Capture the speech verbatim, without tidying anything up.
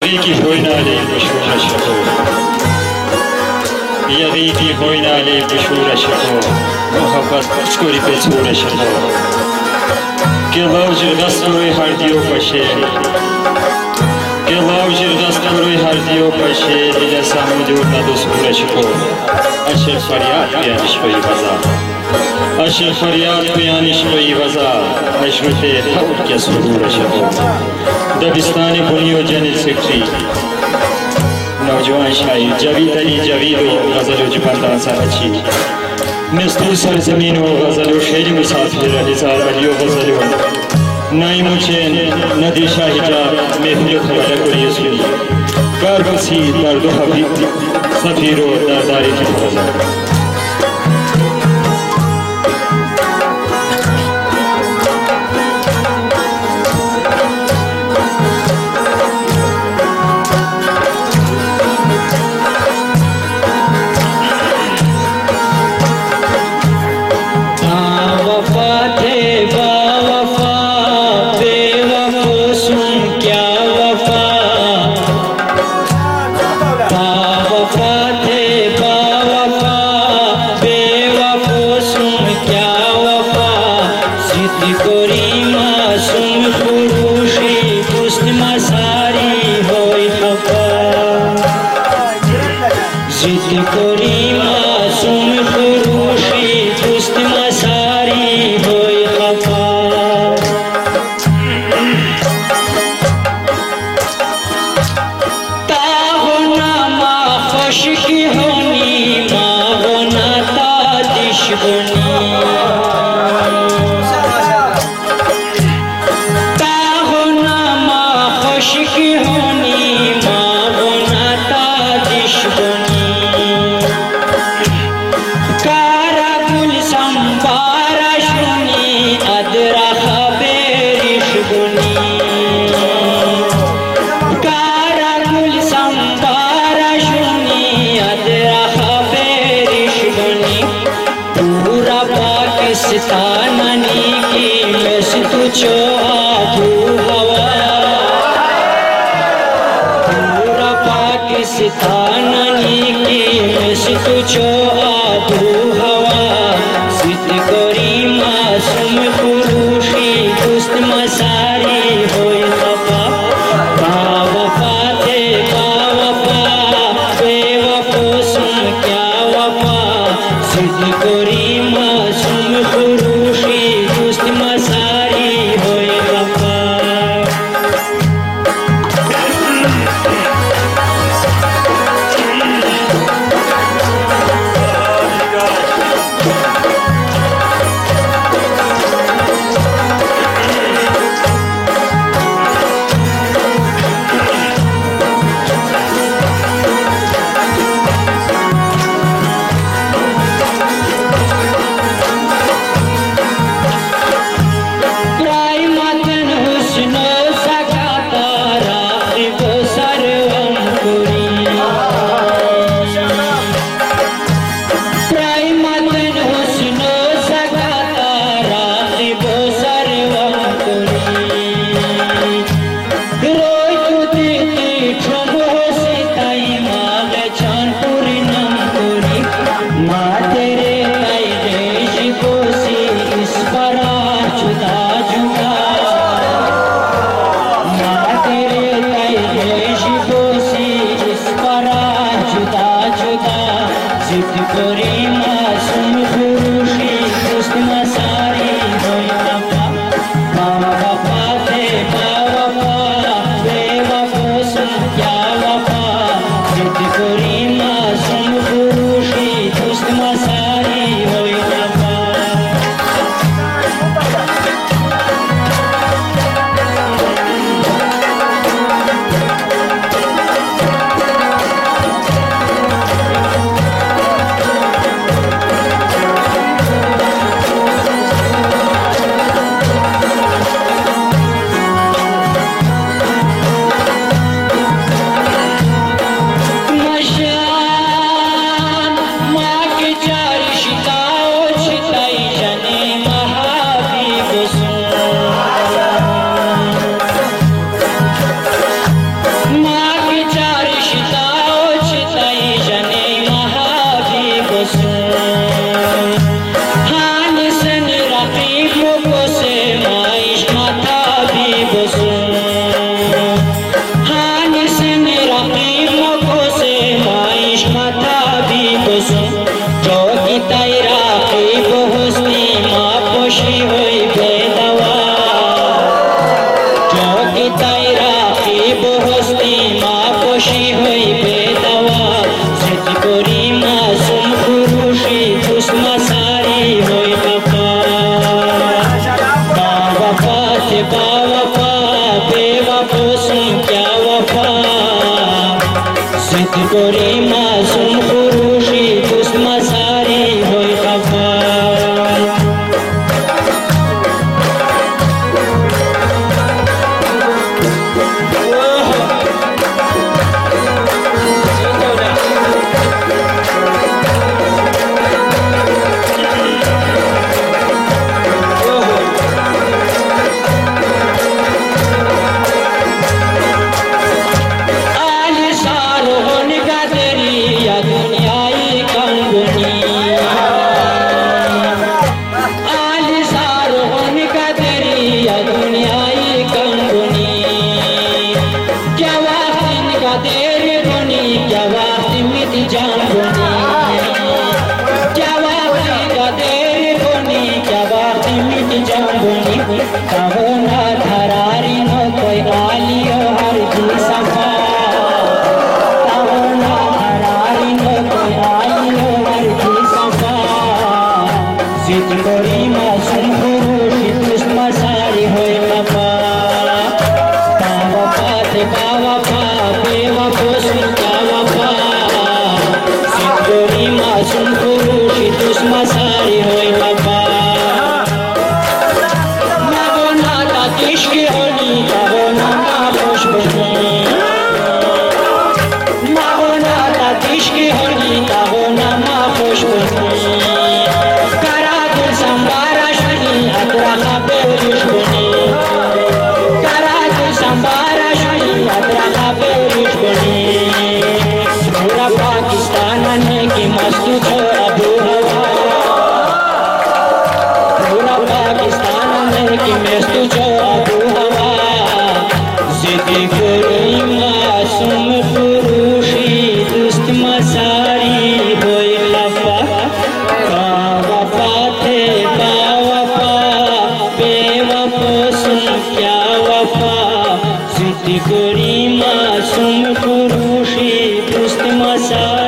Yaki hoynale buşura şako Yaki hoynale buşura şako Muhabbat skori pe çura şako Gelavjir gastroy hardiyo paşe Gelavjir gastroy hardiyo paşe Dile samudur nado skura şako Aşer faryat biyaniş koyi vaza Aşer faryat biyaniş koyi vaza Aşrute havur ke surura şako दबिस्तान बुनियो जनिल सिक्री नौजवान शायर जावीद अली जावीद गज़ल जुबान साची मिस्तू सरजमीन व गज़ल शेर मुसाफिर हजार अली गज़ल नाई मुझे नदी शाहिजा महफिल खबरा करिए सुनी कारबसी दर्द हबीब सफीरो दरदारी की फजा तहो ना धरारी नो कोई आलियो हर जी सफा तहो ना धरारी नो कोई आलियो हर जी सफा जित कोरी मासूम पुरुष दुश्मन सारी होई लफा बाबा थे बाबा पा बेवा पोषण बाबा पा जित कोरी मासूम पुरुष दुश्मन सारी होई लफा इश्क़ होनी तहो ना खुश बनी ना होना ता इश्क़ होनी तहो ना खुश बनी करा दिल संबारा शनी अतरा खाबे रिश बनी करा दिल संबारा शनी अतरा खाबे रिश बनी पूरा पाकिस्तान ने की मस्त छो अबू हवा पूरा पाकिस्तान ने की मस्त छो मासूम पुरुषी दुस्त मसारी होई लफा बावफा थे बावफा बेवफा सुन क्या वफा जिद गोरी मासूम पुरुषी दुस्त मसारी